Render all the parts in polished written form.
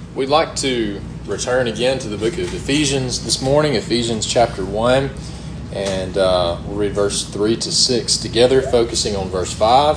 We'd like to return again to the book of Ephesians this morning, Ephesians chapter 1, and we'll read verse 3 to 6 together, focusing on verse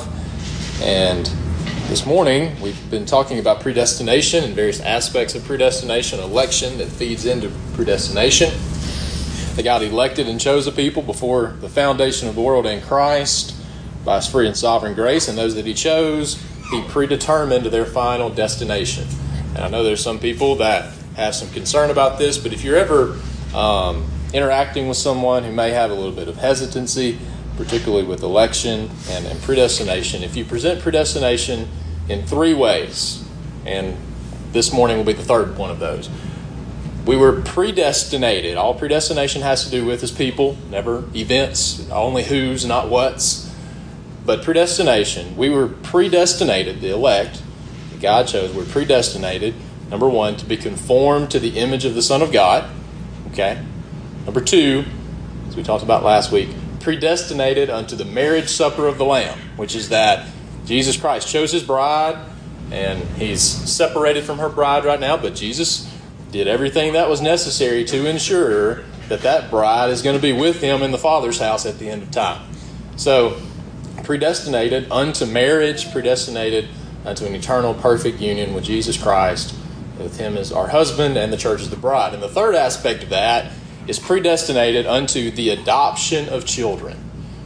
5. And this morning, we've been talking about predestination and various aspects of predestination, election that feeds into predestination. That God elected and chose a people before the foundation of the world in Christ by His free and sovereign grace, and those that He chose, He predetermined their final destination. And I know there's some people that have some concern about this, but if you're ever interacting with someone who may have a little bit of hesitancy, particularly with election and predestination, if you present predestination in three ways, and this morning will be the third one of those. We were predestinated. All predestination has to do with is people, never events, only who's, not what's. But predestination, we were predestinated, the elect, that God chose, we're predestinated, number one, to be conformed to the image of the Son of God. Okay. Number two, as we talked about last week, predestinated unto the marriage supper of the Lamb, which is that Jesus Christ chose His bride, and He's separated from her bride right now, but Jesus did everything that was necessary to ensure that that bride is going to be with Him in the Father's house at the end of time. So, predestinated unto marriage, predestinated unto an eternal perfect union with Jesus Christ, with Him as our husband and the church as the bride. And the third aspect of that is predestinated unto the adoption of children.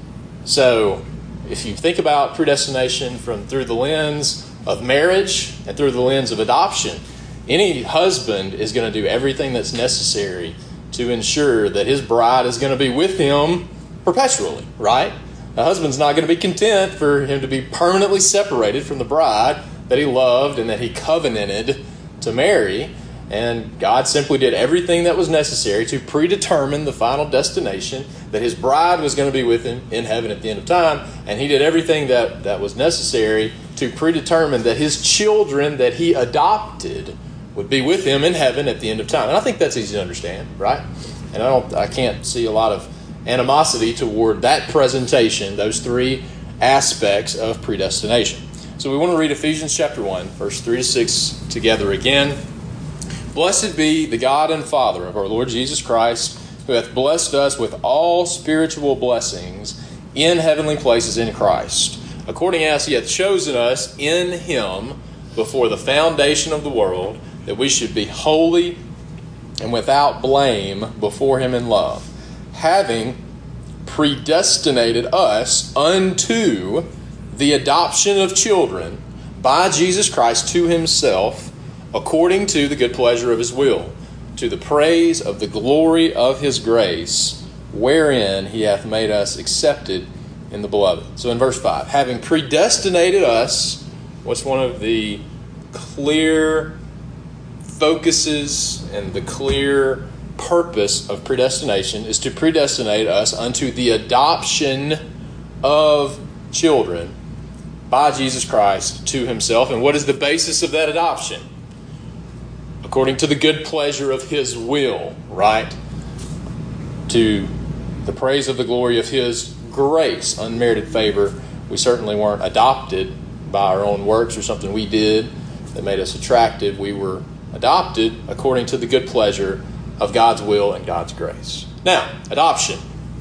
So, if you think about predestination through the lens of marriage and through the lens of adoption, any husband is going to do everything that's necessary to ensure that his bride is going to be with him perpetually, right? A husband's not going to be content for him to be permanently separated from the bride that he loved and that he covenanted to marry. And God simply did everything that was necessary to predetermine the final destination, that his bride was going to be with him in heaven at the end of time. And He did everything that was necessary to predetermine that his children that He adopted would be with Him in heaven at the end of time. And I think that's easy to understand, right? And I can't see a lot of animosity toward that presentation, those three aspects of predestination. So we want to read Ephesians chapter 1, verse 3 to 6 together again. Blessed be the God and Father of our Lord Jesus Christ, who hath blessed us with all spiritual blessings in heavenly places in Christ, according as He hath chosen us in Him before the foundation of the world, that we should be holy and without blame before Him in love, having predestinated us unto the adoption of children by Jesus Christ to Himself, according to the good pleasure of His will, to the praise of the glory of His grace, wherein He hath made us accepted in the Beloved. So in verse 5, having predestinated us, what's one of the clear focuses and the clear purpose of predestination is to predestinate us unto the adoption of children by Jesus Christ to Himself. And what is the basis of that adoption? According to the good pleasure of His will, right? To the praise of the glory of His grace, unmerited favor. We certainly weren't adopted by our own works or something we did that made us attractive. We were adopted according to the good pleasure of God's will and God's grace. Now, adoption.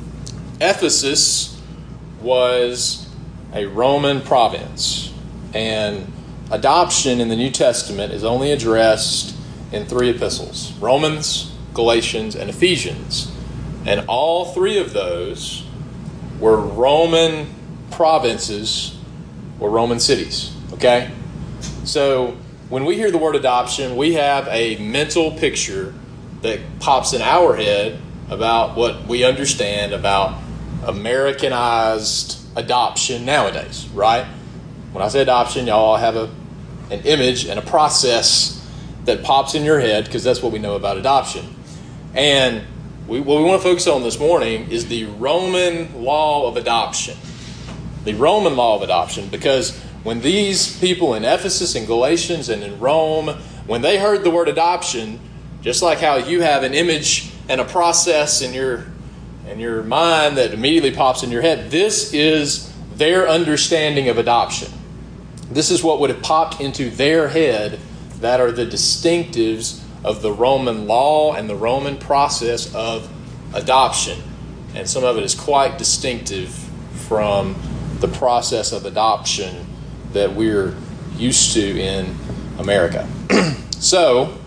Ephesus was a Roman province, and adoption in the New Testament is only addressed in three epistles: Romans, Galatians, and Ephesians. And all three of those were Roman provinces or Roman cities. Okay? So when we hear the word adoption, we have a mental picture that pops in our head about what we understand about Americanized adoption nowadays, right? When I say adoption, y'all have an image and a process that pops in your head because that's what we know about adoption. And what we want to focus on this morning is the Roman law of adoption. The Roman law of adoption, because when these people in Ephesus and Galatians and in Rome, when they heard the word adoption, just like how you have an image and a process in your mind that immediately pops in your head, this is their understanding of adoption. This is what would have popped into their head that are the distinctives of the Roman law and the Roman process of adoption. And some of it is quite distinctive from the process of adoption that we're used to in America. So,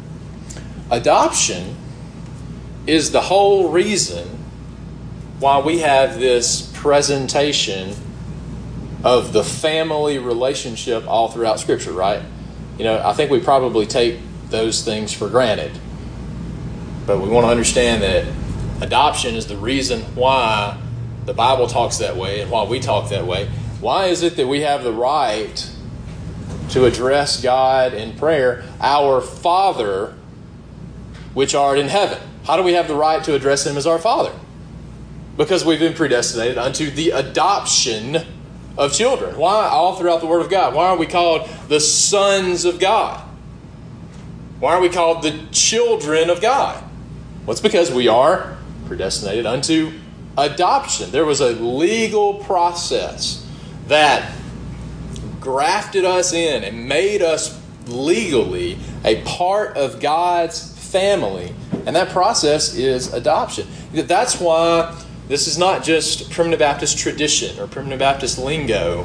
adoption is the whole reason why we have this presentation of the family relationship all throughout Scripture, right? You know, I think we probably take those things for granted. But we want to understand that adoption is the reason why the Bible talks that way and why we talk that way. Why is it that we have the right to address God in prayer, our Father, which art in heaven? How do we have the right to address Him as our Father? Because we've been predestinated unto the adoption of children. Why? All throughout the Word of God. Why are we called the sons of God? Why are we called the children of God? Well, it's because we are predestinated unto adoption. There was a legal process that grafted us in and made us legally a part of God's family. And that process is adoption. That's why this is not just Primitive Baptist tradition or Primitive Baptist lingo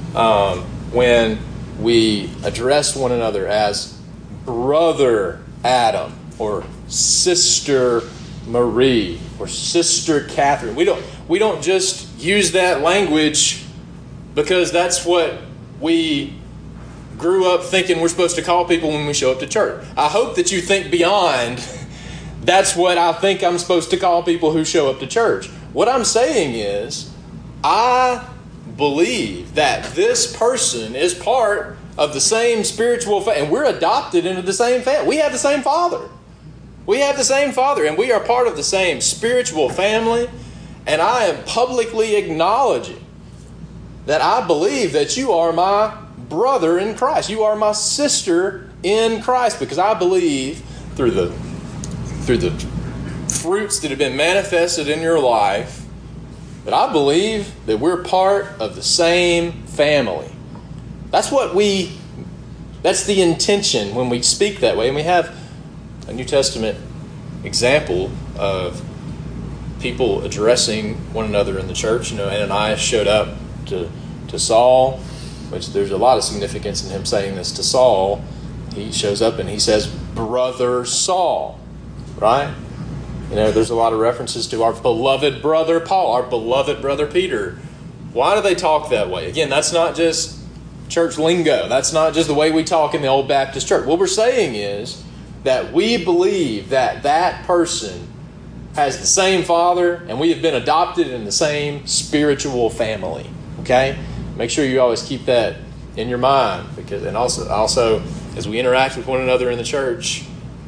when we address one another as Brother Adam or Sister Marie or Sister Catherine. We don't just use that language because that's what we grew up thinking we're supposed to call people when we show up to church. I hope that you think beyond that's what I think I'm supposed to call people who show up to church. What I'm saying is, I believe that this person is part of the same spiritual family, and we're adopted into the same family. We have the same Father. We have the same Father, and we are part of the same spiritual family. And I am publicly acknowledging that I believe that you are my brother in Christ. You are my sister in Christ, because I believe through the fruits that have been manifested in your life, that I believe that we're part of the same family. That's the intention when we speak that way. And we have a New Testament example of people addressing one another in the church. You know, Ananias showed up to Saul, which there's a lot of significance in him saying this to Saul. He shows up and he says, Brother Saul, right? You know, there's a lot of references to our beloved brother Paul, our beloved brother Peter. Why do they talk that way? Again, that's not just church lingo. That's not just the way we talk in the old Baptist church. What we're saying is that we believe that that person has the same Father and we have been adopted in the same spiritual family. Okay? Make sure you always keep that in your mind, because also as we interact with one another in the church,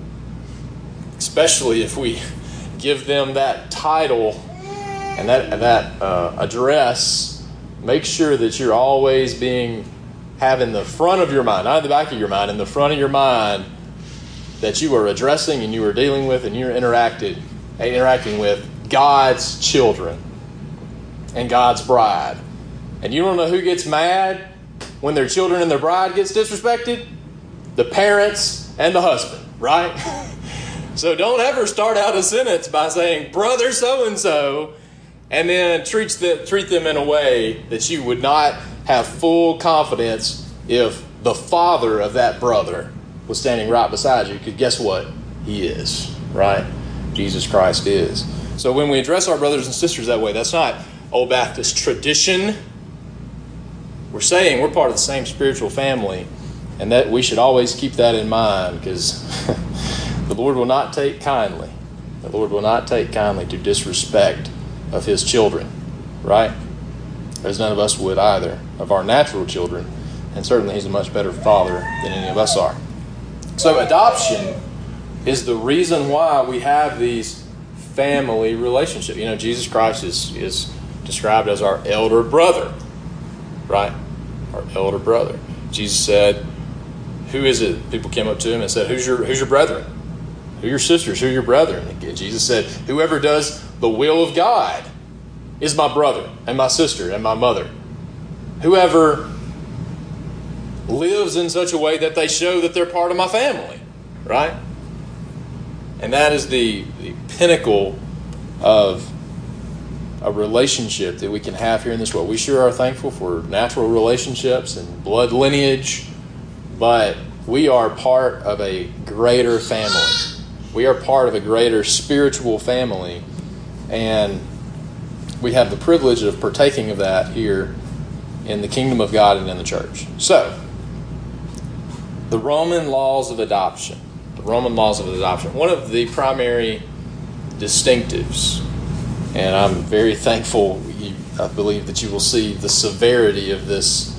especially if we give them that title and that address, make sure that you're always having the front of your mind, not in the back of your mind, in the front of your mind, that you are addressing and you are dealing with and you're interacting with God's children and God's bride. And you don't know who gets mad when their children and their bride gets disrespected? The parents and the husband, right? So don't ever start out a sentence by saying, Brother so-and-so, and then treat them in a way that you would not have full confidence if the father of that brother was standing right beside you. Because guess what? He is, right? Jesus Christ is. So when we address our brothers and sisters that way, that's not old Baptist tradition. We're saying we're part of the same spiritual family, and that we should always keep that in mind, because the Lord will not take kindly. The Lord will not take kindly to disrespect of His children, right? As none of us would either, of our natural children, and certainly He's a much better Father than any of us are. So adoption is the reason why we have these family relationships. You know, Jesus Christ is described as our elder brother, right? Our elder brother. Jesus said, who is it? People came up to Him and said, who's your brethren? Who are your sisters? Who are your brethren? And Jesus said, whoever does the will of God is my brother and my sister and my mother. Whoever lives in such a way that they show that they're part of my family, right? And that is the pinnacle of a relationship that we can have here in this world. We sure are thankful for natural relationships and blood lineage, but we are part of a greater family. We are part of a greater spiritual family, and we have the privilege of partaking of that here in the kingdom of God and in the church. So, the Roman laws of adoption. The Roman laws of adoption. One of the primary distinctives, and I'm very thankful, I believe that you will see the severity of this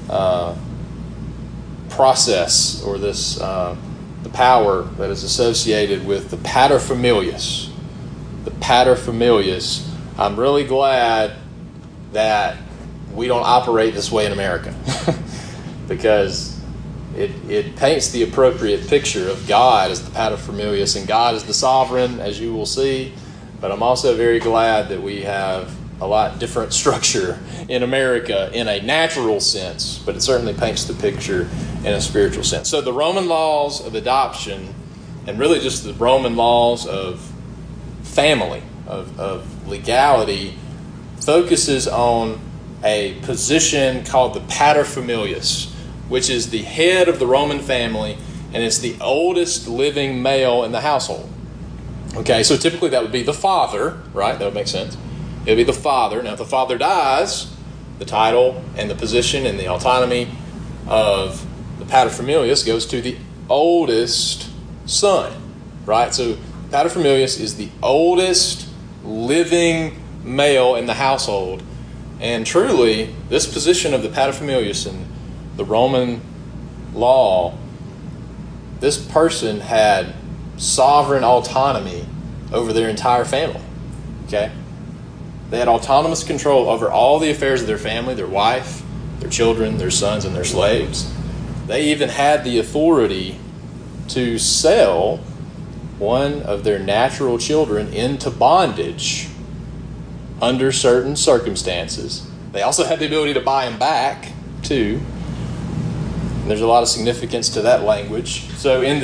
process, or this the power that is associated with the paterfamilias. The paterfamilias. I'm really glad that we don't operate this way in America because it paints the appropriate picture of God as the paterfamilias, and God is the sovereign, as you will see. But I'm also very glad that we have a lot different structure in America in a natural sense, but it certainly paints the picture in a spiritual sense. So the Roman laws of adoption, and really just the Roman laws of family, of legality, focuses on a position called the paterfamilias, which is the head of the Roman family, and it's the oldest living male in the household. Okay, so typically that would be the father, right? That would make sense. It would be the father. Now, if the father dies, the title and the position and the autonomy of the paterfamilias goes to the oldest son, right? So paterfamilias is the oldest living male in the household. And truly, this position of the paterfamilias in the Roman law, this person had sovereign autonomy over their entire family. Okay? They had autonomous control over all the affairs of their family, their wife, their children, their sons, and their slaves. They even had the authority to sell one of their natural children into bondage under certain circumstances. They also had the ability to buy him back, too. And there's a lot of significance to that language. So in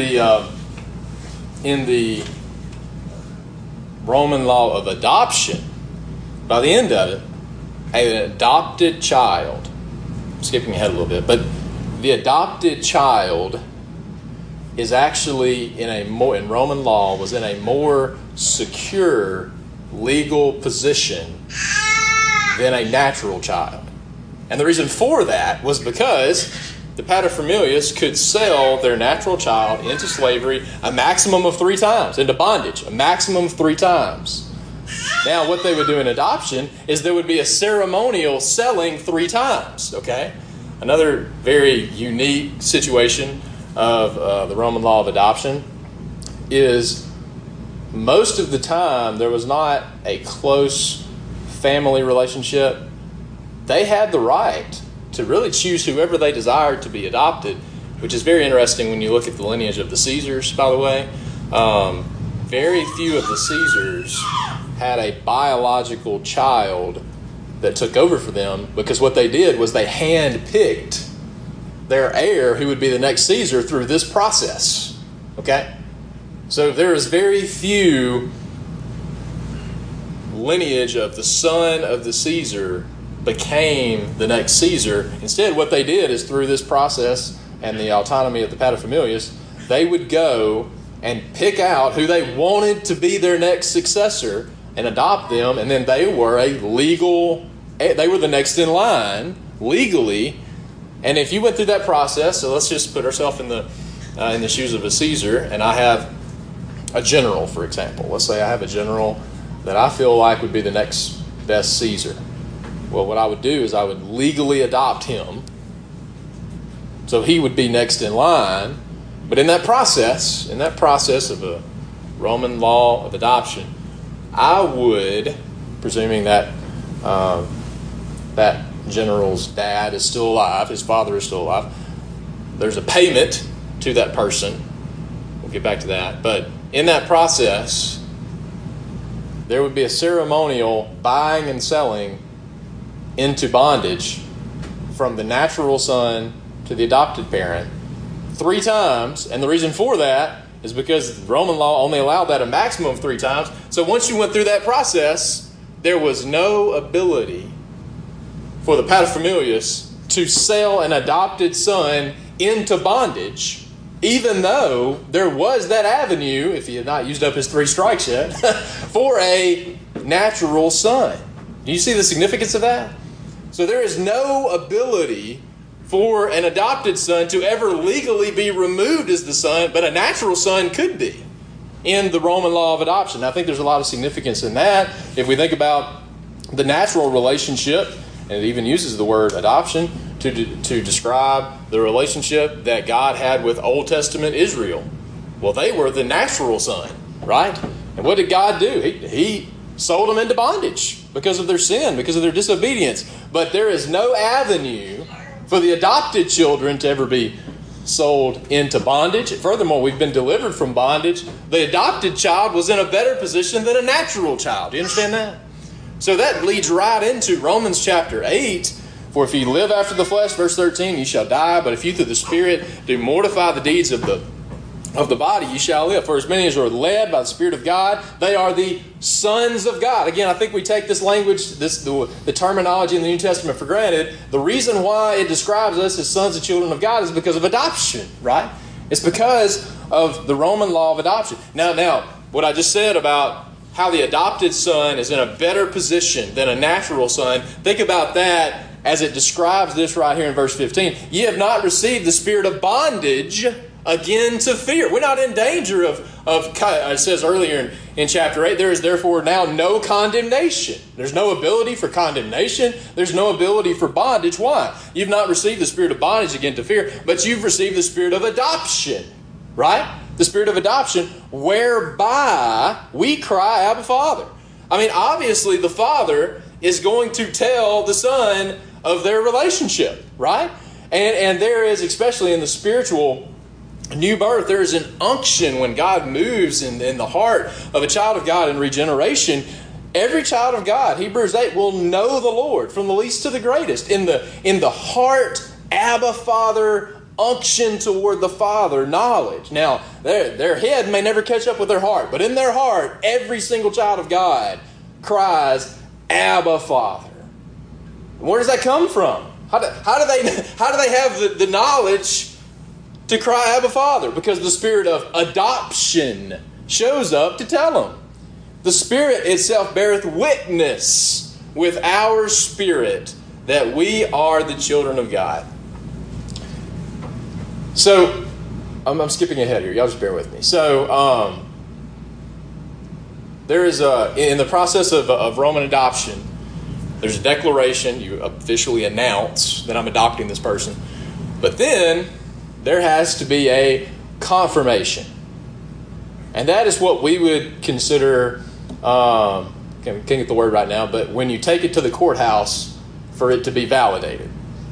the Roman law of adoption, by the end of it, an adopted child, skipping ahead a little bit, but the adopted child is actually in Roman law was in a more secure legal position than a natural child. And the reason for that was because the paterfamilias could sell their natural child into slavery a maximum of 3 times, into bondage, a maximum of 3 times. Now, what they would do in adoption is there would be a ceremonial selling 3 times, okay? Another very unique situation of the Roman law of adoption is most of the time there was not a close family relationship. They had the right to really choose whoever they desired to be adopted, which is very interesting when you look at the lineage of the Caesars, by the way. Very few of the Caesars had a biological child that took over for them, because what they did was they hand-picked their heir who would be the next Caesar through this process. Okay? So there is very few lineage of the son of the Caesar became the next Caesar. Instead, what they did is through this process and the autonomy of the paterfamilias, they would go and pick out who they wanted to be their next successor and adopt them, and then they were they were the next in line legally. And if you went through that process, so let's just put ourselves in the shoes of a Caesar, and I have a general, for example. Let's say I have a general that I feel like would be the next best Caesar. Well, what I would do is I would legally adopt him, so he would be next in line. But in that process of a Roman law of adoption, I would, presuming that that general's dad is still alive, his father is still alive, there's a payment to that person. We'll get back to that. But in that process, there would be a ceremonial buying and selling into bondage from the natural son to to the adopted parent 3 times, and the reason for that is because the Roman law only allowed that a maximum of 3 times. So once you went through that process, there was no ability for the paterfamilias to sell an adopted son into bondage, even though there was that avenue, if he had not used up his 3 strikes yet, for a natural son. Do you see the significance of that? So there is no ability for an adopted son to ever legally be removed as the son, but a natural son could be in the Roman law of adoption. I think there's a lot of significance in that. If we think about the natural relationship, and it even uses the word adoption to describe the relationship that God had with Old Testament Israel. Well, they were the natural son, right? And what did God do? He sold them into bondage because of their sin, because of their disobedience. But there is no avenue for the adopted children to ever be sold into bondage. Furthermore, we've been delivered from bondage. The adopted child was in a better position than a natural child. Do you understand that? So that leads right into Romans chapter 8. For if you live after the flesh, verse 13, you shall die. But if you through the Spirit do mortify the deeds of the body, you shall live. For as many as are led by the Spirit of God, they are the sons of God. Again, I think we take this language, the terminology in the New Testament for granted. The reason why it describes us as sons and children of God is because of adoption, right? It's because of the Roman law of adoption. Now, what I just said about how the adopted son is in a better position than a natural son, think about that as it describes this right here in verse 15. Ye have not received the spirit of bondage again to fear. We're not in danger of it says earlier in chapter 8, there is therefore now no condemnation. There's no ability for condemnation. There's no ability for bondage. Why? You've not received the spirit of bondage again to fear, but you've received the spirit of adoption, right? The spirit of adoption, whereby we cry, Abba, Father. I mean, obviously the father is going to tell the son of their relationship, right? And there is, especially in the spiritual new birth, there is an unction when God moves in the heart of a child of God in regeneration. Every child of God, Hebrews 8, will know the Lord from the least to the greatest. In the heart, Abba, Father, unction toward the Father, knowledge. Now, their head may never catch up with their heart, but in their heart, every single child of God cries, Abba, Father. Where does that come from? How do they have the knowledge to cry, Abba, Father? Because the spirit of adoption shows up to tell them. The Spirit itself beareth witness with our spirit that we are the children of God. So, I'm skipping ahead here. Y'all just bear with me. So, there is in the process of Roman adoption, there's a declaration. You officially announce that I'm adopting this person. But then there has to be a confirmation. And that is what we would consider, can't get the word right now, but when you take it to the courthouse for it to be validated.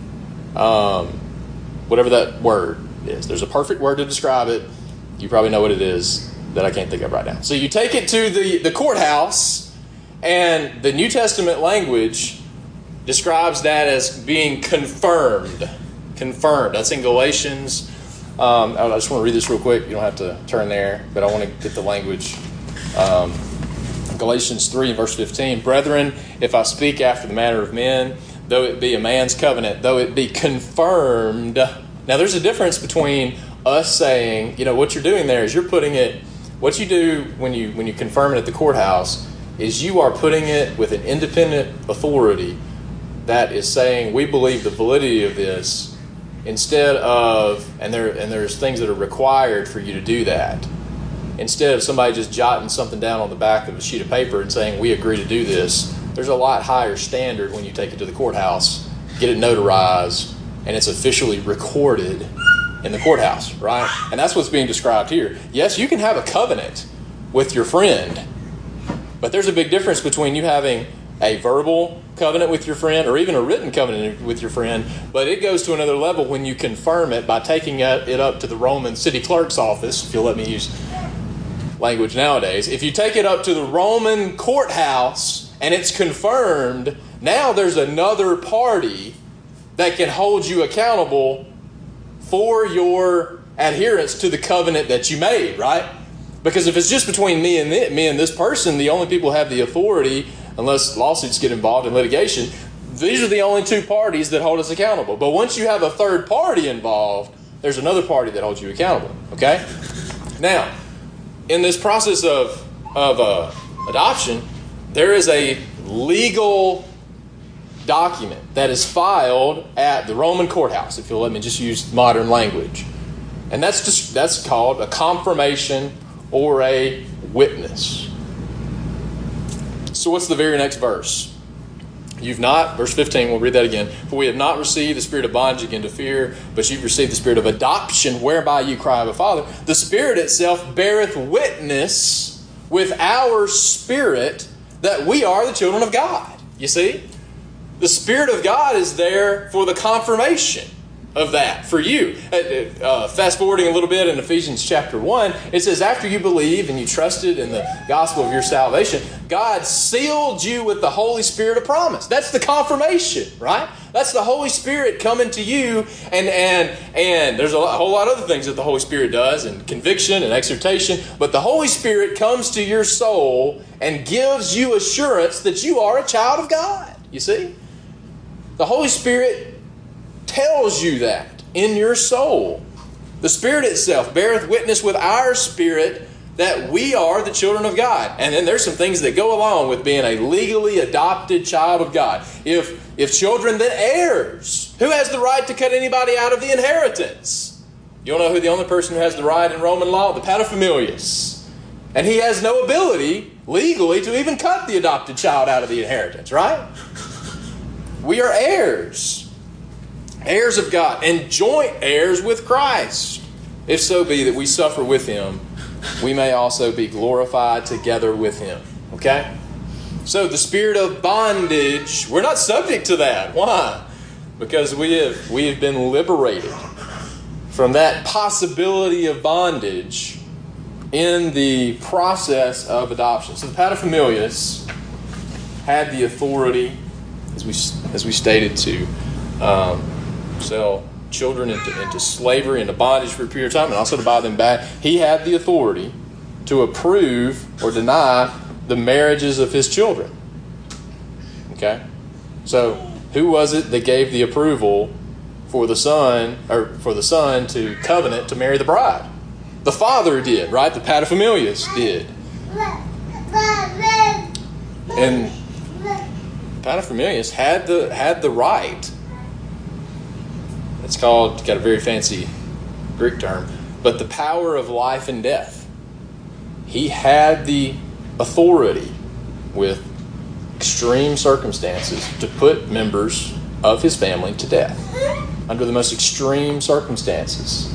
Whatever that word is. There's a perfect word to describe it. You probably know what it is that I can't think of right now. So you take it to the courthouse, and the New Testament language describes that as being confirmed. Confirmed. That's in Galatians. I just want to read this real quick. You don't have to turn there, but I want to get the language. Galatians 3 verse 15. Brethren, if I speak after the manner of men, though it be a man's covenant, though it be confirmed. Now there's a difference between us saying, what you're doing there is you're putting it, what you do when you confirm it at the courthouse is you are putting it with an independent authority that is saying we believe the validity of this, instead of, and there's things that are required for you to do that. Instead of somebody just jotting something down on the back of a sheet of paper and saying we agree to do this, there's a lot higher standard when you take it to the courthouse, get it notarized, and it's officially recorded in the courthouse, right? And that's what's being described here. Yes, you can have a covenant with your friend, but there's a big difference between you having a verbal covenant with your friend or even a written covenant with your friend, but it goes to another level when you confirm it by taking it up to the Roman city clerk's office, if you'll let me use language nowadays. If you take it up to the Roman courthouse and it's confirmed, now there's another party that can hold you accountable for your adherence to the covenant that you made, right? Because if it's just between me and this person, the only people who have the authority, unless lawsuits get involved in litigation, these are the only two parties that hold us accountable. But once you have a third party involved, there's another party that holds you accountable. Okay? Now, in this process of adoption, there is a legal document that is filed at the Roman courthouse, if you'll let me just use modern language. And that's called a confirmation or a witness. So what's the very next verse? You've not, verse 15, we'll read that again. For we have not received the spirit of bondage again to fear, but you've received the spirit of adoption, whereby you cry, Abba, Father. The Spirit itself beareth witness with our spirit that we are the children of God. You see? The Spirit of God is there for the confirmation of that for you. Fast forwarding a little bit in Ephesians chapter 1, it says, after you believe and you trusted in the gospel of your salvation, God sealed you with the Holy Spirit of promise. That's the confirmation, right? That's the Holy Spirit coming to you, and there's a whole lot of other things that the Holy Spirit does, and conviction and exhortation, but the Holy Spirit comes to your soul and gives you assurance that you are a child of God. You see? The Holy Spirit tells you that in your soul. The Spirit itself beareth witness with our spirit that we are the children of God. And then there's some things that go along with being a legally adopted child of God. If children, then heirs. Who has the right to cut anybody out of the inheritance? You don't know who the only person who has the right in Roman law? The paterfamilias. And he has no ability legally to even cut the adopted child out of the inheritance, right? We are heirs. Heirs of God, and joint heirs with Christ. If so be that we suffer with Him, we may also be glorified together with Him. Okay? So the spirit of bondage, we're not subject to that. Why? Because we have been liberated from that possibility of bondage in the process of adoption. So the paterfamilias had the authority, as we stated, to sell children into slavery, into bondage for a period of time, and also to buy them back. He had the authority to approve or deny the marriages of his children. Okay? So who was it that gave the approval for the son to covenant to marry the bride? The father did, right? The paterfamilias did. And paterfamilias had the right. It's got a very fancy Greek term, but the power of life and death. He had the authority with extreme circumstances to put members of his family to death under the most extreme circumstances.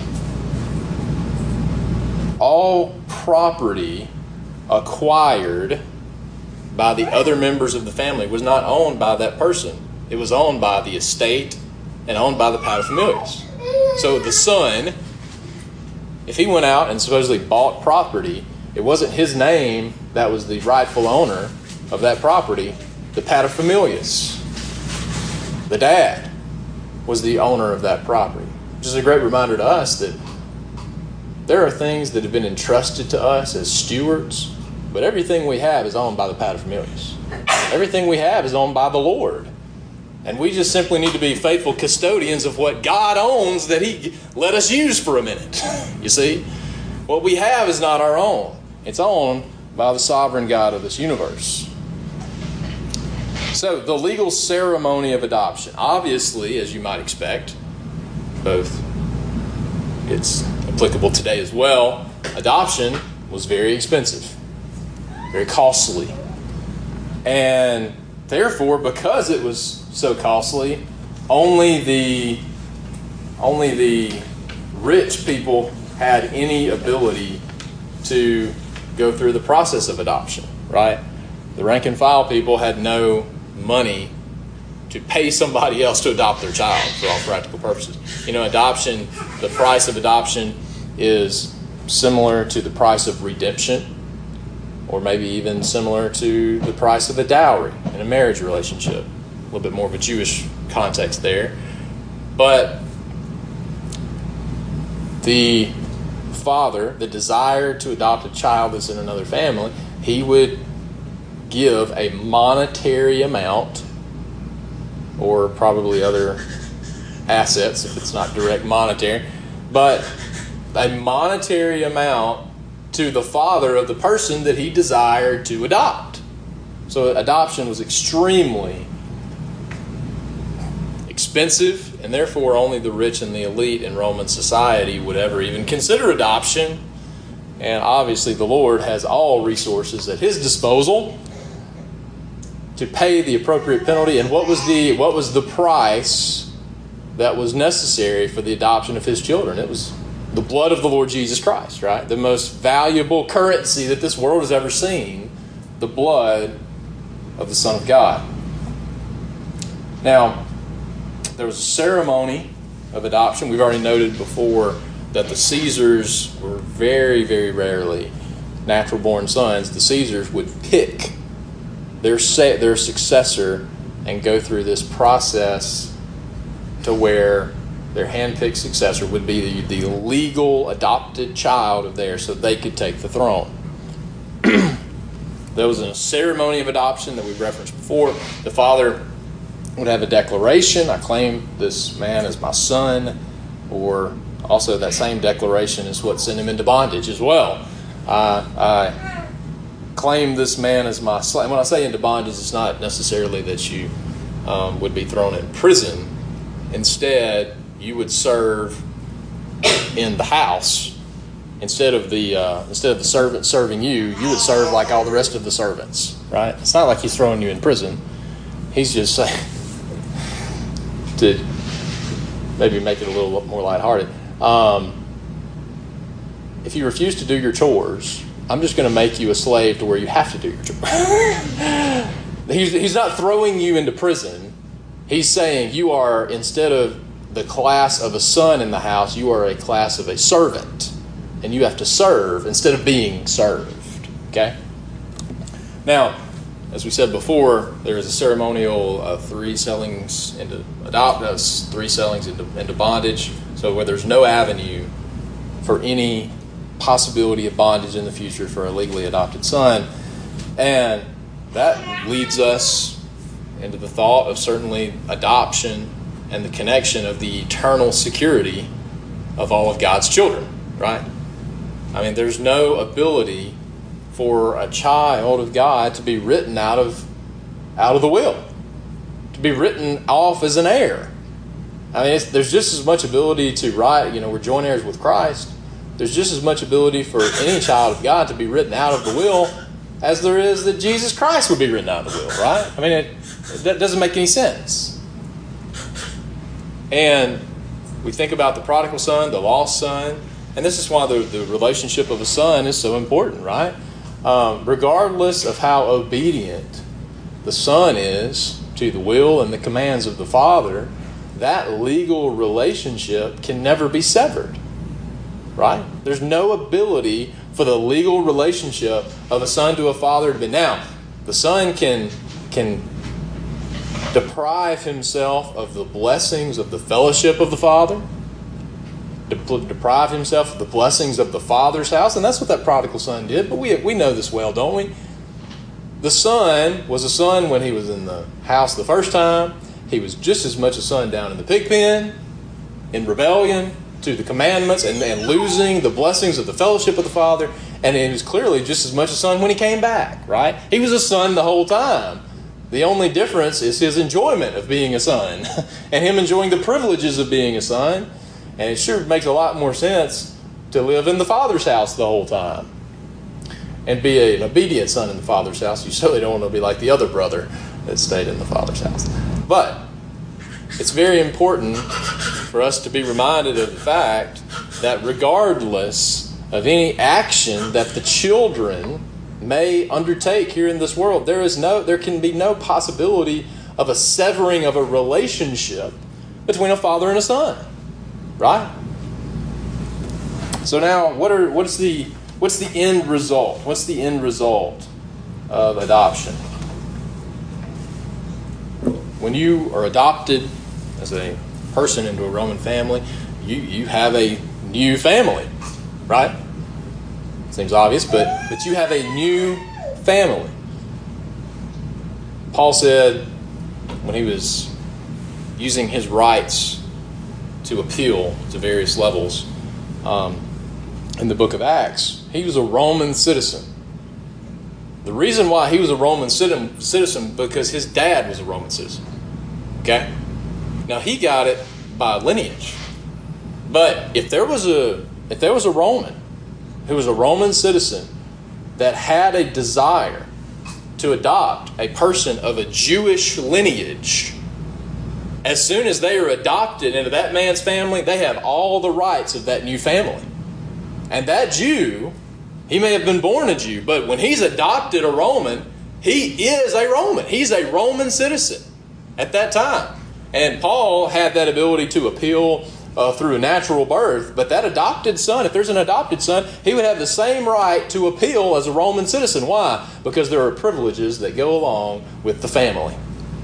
All property acquired by the other members of the family was not owned by that person. It was owned by the estate and owned by the paterfamilias. So the son, if he went out and supposedly bought property, it wasn't his name that was the rightful owner of that property. The paterfamilias, the dad, was the owner of that property. Which is a great reminder to us that there are things that have been entrusted to us as stewards, but everything we have is owned by the paterfamilias. Everything we have is owned by the Lord. And we just simply need to be faithful custodians of what God owns that He let us use for a minute. You see? What we have is not our own. It's owned by the sovereign God of this universe. So, the legal ceremony of adoption. Obviously, as you might expect, both it's applicable today as well, adoption was very expensive, very costly. And therefore, because it was so costly, only the rich people had any ability to go through the process of adoption, right? The rank and file people had no money to pay somebody else to adopt their child for all practical purposes. You know, adoption, the price of adoption is similar to the price of redemption, or maybe even similar to the price of a dowry in a marriage relationship. A little bit more of a Jewish context there. But the father that desired to adopt a child that's in another family, he would give a monetary amount, or probably other assets if it's not direct monetary, but a monetary amount to the father of the person that he desired to adopt. So adoption was extremely expensive, and therefore only the rich and the elite in Roman society would ever even consider adoption. And obviously the Lord has all resources at his disposal to pay the appropriate penalty. And what was the price that was necessary for the adoption of his children? It was the blood of the Lord Jesus Christ, right? The most valuable currency that this world has ever seen, the blood of the Son of God. Now, there was a ceremony of adoption. We've already noted before that the Caesars were very, very rarely natural-born sons. The Caesars would pick their successor and go through this process to where their hand-picked successor would be the legal adopted child of theirs, so they could take the throne. There was a ceremony of adoption that we've referenced before. The father would have a declaration: I claim this man as my son, or also that same declaration is what sent him into bondage as well. I claim this man as my slave. When I say into bondage, it's not necessarily that you would be thrown in prison. Instead, you would serve in the house. Instead of the servant serving you, you would serve like all the rest of the servants, right? It's not like he's throwing you in prison. He's just saying, to maybe make it a little more lighthearted, if you refuse to do your chores, I'm just going to make you a slave to where you have to do your chores. He's not throwing you into prison. He's saying you are, instead of the class of a son in the house, you are a class of a servant. And you have to serve instead of being served. Okay? Now, as we said before, there is a ceremonial 3 sellings into adopt, 3 sellings into bondage. So where there's no avenue for any possibility of bondage in the future for a legally adopted son. And that leads us into the thought of certainly adoption and the connection of the eternal security of all of God's children, right? I mean, there's no ability for a child of God to be written out of the will, to be written off as an heir. I mean, there's just as much ability to write, we're joint heirs with Christ. There's just as much ability for any child of God to be written out of the will as there is that Jesus Christ would be written out of the will, right? I mean, that doesn't make any sense. And we think about the prodigal son, the lost son, and this is why the relationship of a son is so important, right? Regardless of how obedient the son is to the will and the commands of the father, that legal relationship can never be severed, right? There's no ability for the legal relationship of a son to a father to be. Now, the son can deprive himself of the blessings of the fellowship of the father, deprive himself of the blessings of the father's house, and that's what that prodigal son did. But we know this well, don't we? The son was a son when he was in the house the first time. He was just as much a son down in the pig pen, in rebellion to the commandments and losing the blessings of the fellowship of the father. And he was clearly just as much a son when he came back, right? He was a son the whole time. The only difference is his enjoyment of being a son and him enjoying the privileges of being a son. And it sure makes a lot more sense to live in the father's house the whole time and be an obedient son in the father's house. You certainly don't want to be like the other brother that stayed in the father's house. But it's very important for us to be reminded of the fact that regardless of any action that the children may undertake here in this world, there can be no possibility of a severing of a relationship between a father and a son. Right? So now, what's the end result? What's the end result of adoption? When you are adopted as a person into a Roman family, you have a new family, right? Seems obvious, but you have a new family. Paul said when he was using his rights to appeal to various levels in the book of Acts, he was a Roman citizen. The reason why he was a Roman citizen because his dad was a Roman citizen. Okay? Now he got it by lineage. But if there was a Roman who was a Roman citizen that had a desire to adopt a person of a Jewish lineage, as soon as they are adopted into that man's family, they have all the rights of that new family. And that Jew, he may have been born a Jew, but when he's adopted a Roman, he is a Roman. He's a Roman citizen at that time. And Paul had that ability to appeal through a natural birth, but that adopted son, if there's an adopted son, he would have the same right to appeal as a Roman citizen. Why? Because there are privileges that go along with the family.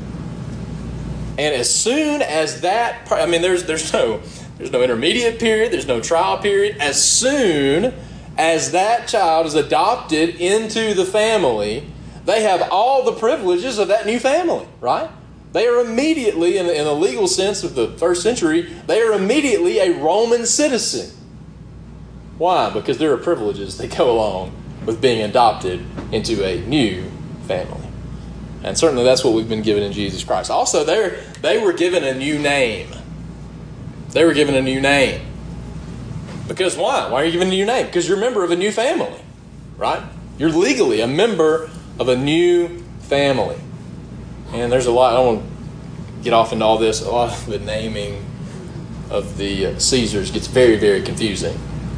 And as soon as that, there's no intermediate period, there's no trial period. As soon as that child is adopted into the family, they have all the privileges of that new family, right? They are immediately, in the legal sense of the first century, they are immediately a Roman citizen. Why? Because there are privileges that go along with being adopted into a new family. And certainly that's what we've been given in Jesus Christ. Also, they were given a new name. They were given a new name. Because why? Why are you given a new name? Because you're a member of a new family, right? You're legally a member of a new family. And there's a lot, I don't want to get off into all this, a lot of the naming of the Caesars gets very, very confusing.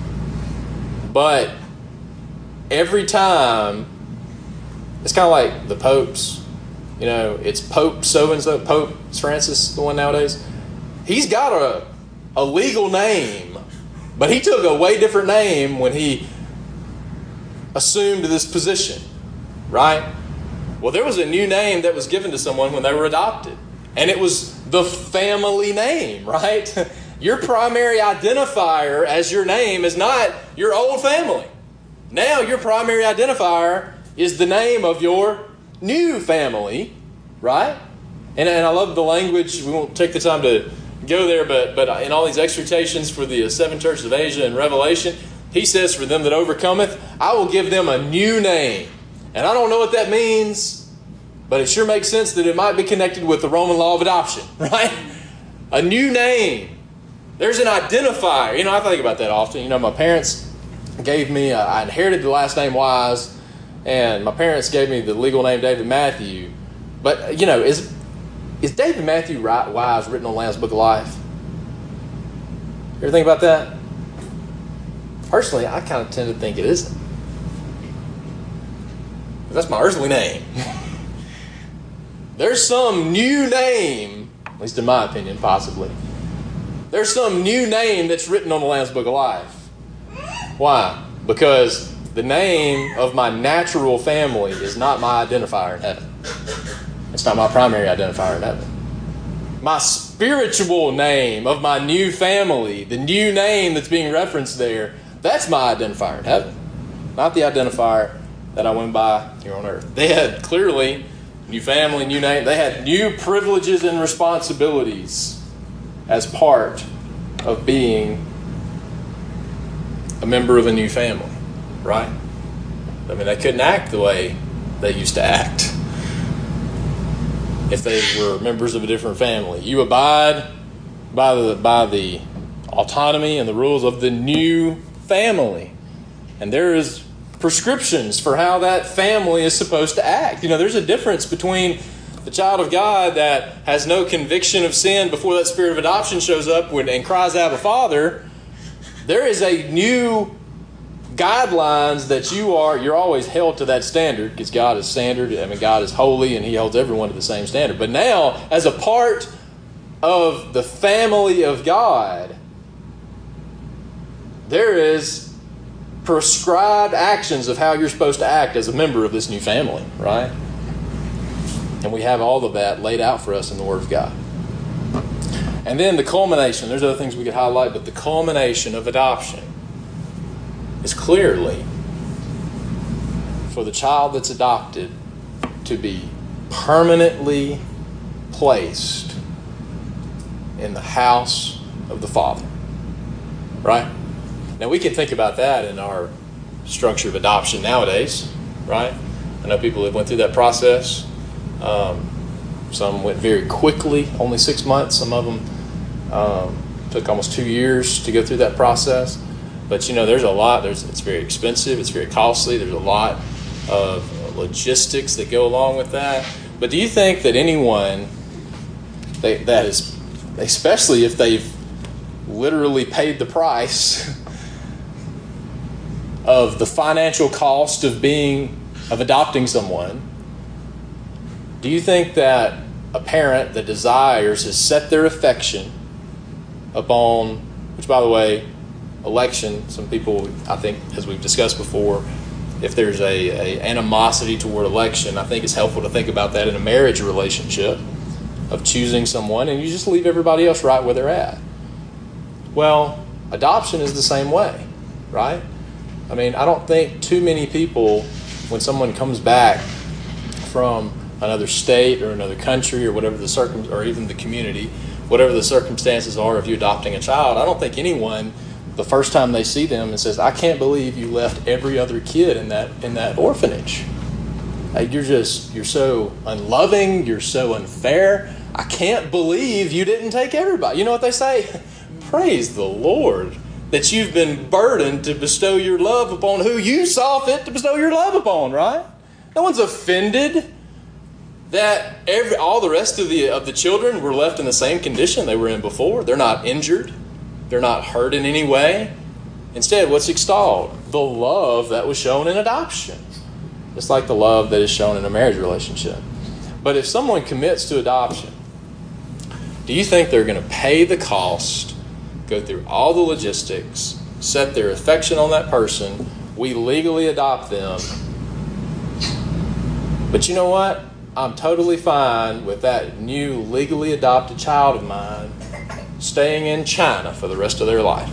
But every time, it's kind of like the popes. You know, it's Pope so-and-so, Pope Francis, the one nowadays. He's got a legal name, but he took a way different name when he assumed this position, right? Well, there was a new name that was given to someone when they were adopted. And it was the family name, right? Your primary identifier as your name is not your old family. Now your primary identifier is the name of your new family, right? And I love the language. We won't take the time to go there, but in all these exhortations for the 7 churches of Asia and Revelation, he says, for them that overcometh, I will give them a new name. And I don't know what that means, but it sure makes sense that it might be connected with the Roman law of adoption, right? A new name. There's an identifier. You know, I think about that often. You know, my parents gave me, I inherited the last name Wise, and my parents gave me the legal name David Matthew. But, you know, is David Matthew Wise written on Lamb's Book of Life? You ever think about that? Personally, I kind of tend to think it isn't. That's my earthly name. There's some new name, at least in my opinion, possibly. There's some new name that's written on the Lamb's Book of Life. Why? Because the name of my natural family is not my identifier in heaven. It's not my primary identifier in heaven. My spiritual name of my new family, the new name that's being referenced there, that's my identifier in heaven. Not the identifier that I went by here on earth. They had clearly new family, new name. They had new privileges and responsibilities as part of being a member of a new family, right? I mean, they couldn't act the way they used to act if they were members of a different family. You abide by the autonomy and the rules of the new family. And there is prescriptions for how that family is supposed to act. You know, there's a difference between the child of God that has no conviction of sin before that spirit of adoption shows up and cries out, Father. There is a new guidelines that you're always held to that standard because God is standard. I mean, God is holy and He holds everyone to the same standard. But now, as a part of the family of God, there is prescribed actions of how you're supposed to act as a member of this new family, right? And we have all of that laid out for us in the Word of God. And then the culmination, there's other things we could highlight, but the culmination of adoption is clearly for the child that's adopted to be permanently placed in the house of the Father. Right? Now we can think about that in our structure of adoption nowadays, right? I know people that went through that process. Some went very quickly, only 6 months. Some of them took almost 2 years to go through that process. But there's a lot. It's very expensive. It's very costly. There's a lot of logistics that go along with that. But do you think that anyone that is, especially if they've literally paid the price of the financial cost of adopting someone, do you think that a parent that desires has set their affection upon, which by the way, election, some people, I think, as we've discussed before, if there's a animosity toward election, I think it's helpful to think about that in a marriage relationship of choosing someone and you just leave everybody else right where they're at. Well, adoption is the same way, right? I mean, I don't think too many people, when someone comes back from another state or another country or whatever or even the community, whatever the circumstances are of you adopting a child, I don't think anyone, the first time they see them, and says, "I can't believe you left every other kid in that orphanage. You're so unloving. You're so unfair. I can't believe you didn't take everybody." You know what they say? Praise the Lord that you've been burdened to bestow your love upon who you saw fit to bestow your love upon, right? No one's offended that all the rest of the children were left in the same condition they were in before. They're not injured. They're not hurt in any way. Instead, what's extolled? The love that was shown in adoption. It's like the love that is shown in a marriage relationship. But if someone commits to adoption, do you think they're going to pay the cost, go through all the logistics, set their affection on that person, we legally adopt them? But you know what? I'm totally fine with that new legally adopted child of mine staying in China for the rest of their life.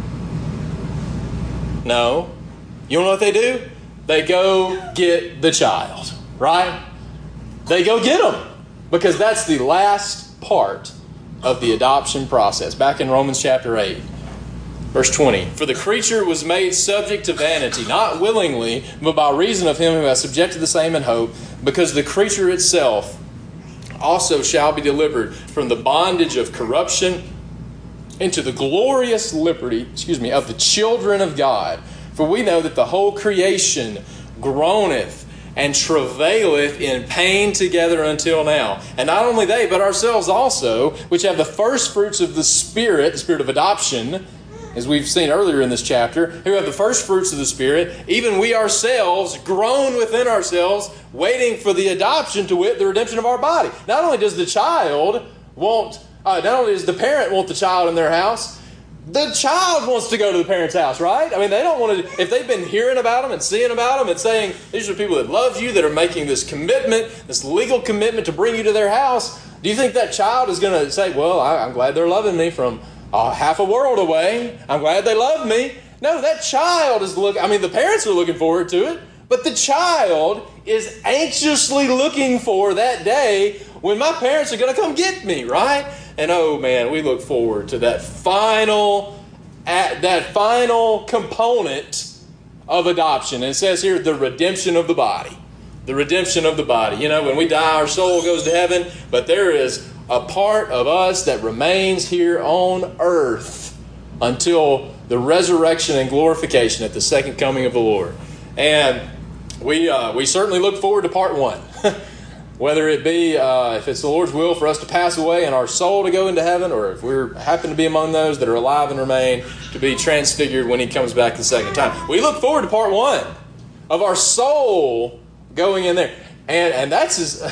No. You know what they do? They go get the child, right? They go get them because that's the last part of the adoption process. Back in Romans chapter 8, verse 20. "For the creature was made subject to vanity, not willingly, but by reason of him who has subjected the same in hope, because the creature itself also shall be delivered from the bondage of corruption into the glorious liberty, of the children of God. For we know that the whole creation groaneth and travaileth in pain together until now. And not only they, but ourselves also, which have the first fruits of the Spirit of adoption," as we've seen earlier in this chapter, "who have the first fruits of the Spirit, even we ourselves groan within ourselves, waiting for the adoption, to wit, the redemption of our body." Not only does the parent want the child in their house, the child wants to go to the parent's house, right? I mean, they don't want to, if they've been hearing about them and seeing about them and saying, these are people that love you, that are making this commitment, this legal commitment to bring you to their house, do you think that child is going to say, "Well, I'm glad they're loving me from half a world away. I'm glad they love me"? No, that child is the parents are looking forward to it, but the child is anxiously looking for that day when my parents are going to come get me, right? And oh man, we look forward to that final component of adoption. And it says here, the redemption of the body. The redemption of the body. When we die, our soul goes to heaven, but there is a part of us that remains here on earth until the resurrection and glorification at the second coming of the Lord. And we certainly look forward to part one. Whether it be, if it's the Lord's will for us to pass away and our soul to go into heaven, or if we happen to be among those that are alive and remain to be transfigured when He comes back the second time. We look forward to part one of our soul going in there. And that's just,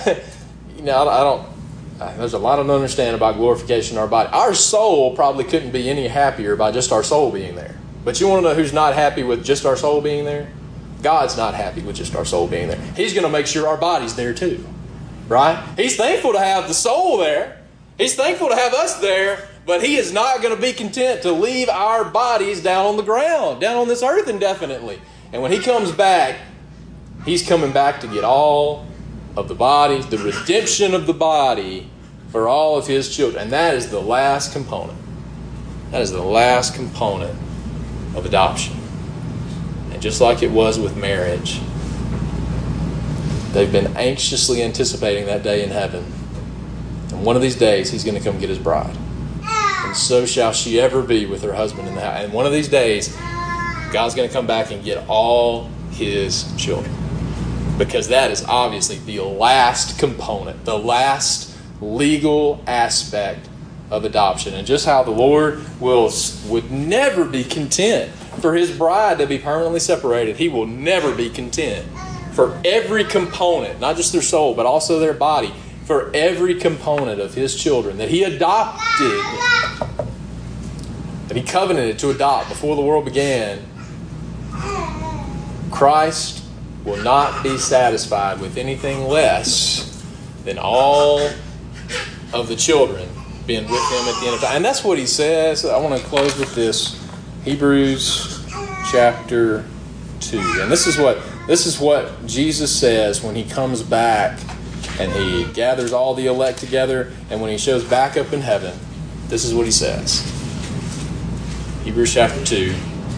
there's a lot to understand about glorification in our body. Our soul probably couldn't be any happier by just our soul being there. But you want to know who's not happy with just our soul being there? God's not happy with just our soul being there. He's going to make sure our body's there too. Right? He's thankful to have the soul there. He's thankful to have us there, but He is not going to be content to leave our bodies down on the ground, down on this earth indefinitely. And when He comes back, He's coming back to get all of the bodies, the redemption of the body for all of His children. And that is the last component. That is the last component of adoption. And just like it was with marriage, they've been anxiously anticipating that day in heaven. And one of these days, He's going to come get His bride. And so shall she ever be with her husband in the house. And one of these days, God's going to come back and get all His children. Because that is obviously the last component, the last legal aspect of adoption. And just how the Lord would never be content for His bride to be permanently separated. He will never be content for every component, not just their soul, but also their body, for every component of His children that He adopted, that He covenanted to adopt before the world began. Christ will not be satisfied with anything less than all of the children being with Him at the end of time. And that's what He says. I want to close with this. Hebrews chapter 2. And this is what Jesus says when He comes back and He gathers all the elect together, and when He shows back up in heaven, this is what He says. Hebrews chapter 2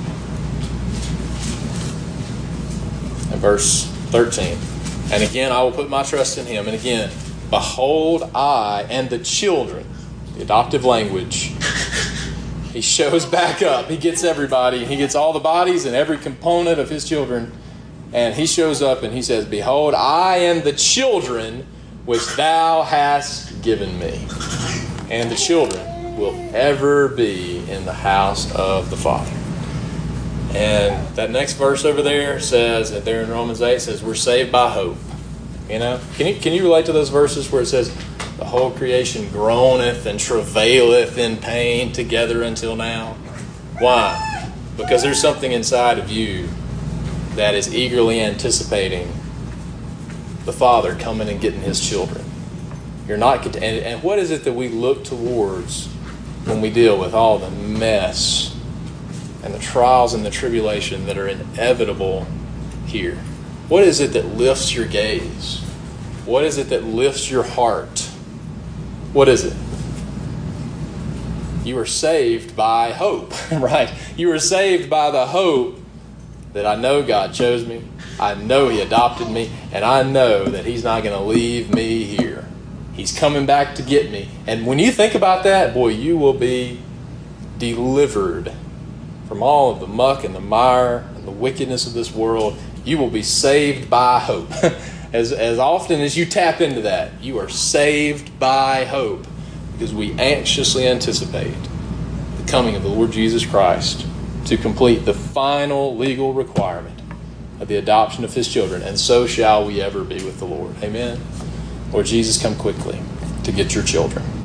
and verse 13. And again, I will put my trust in Him. And again, behold, I and the children, the adoptive language, He shows back up. He gets everybody. He gets all the bodies and every component of His children. And He shows up and He says, behold, I am the children which Thou hast given me. And the children will ever be in the house of the Father. And that next verse over there says, that there in Romans 8 says, we're saved by hope. You know, can you relate to those verses where it says, the whole creation groaneth and travaileth in pain together until now? Why? Because there's something inside of you that is eagerly anticipating the Father coming and getting His children. You're not, and what is it that we look towards when we deal with all the mess and the trials and the tribulation that are inevitable here? What is it that lifts your gaze? What is it that lifts your heart? What is it? You are saved by hope, right? You are saved by the hope that I know God chose me, I know He adopted me, and I know that He's not going to leave me here. He's coming back to get me. And when you think about that, boy, you will be delivered from all of the muck and the mire and the wickedness of this world. You will be saved by hope. As often as you tap into that, you are saved by hope, because we anxiously anticipate the coming of the Lord Jesus Christ to complete the final legal requirement of the adoption of His children, and so shall we ever be with the Lord. Amen. Lord Jesus, come quickly to get your children.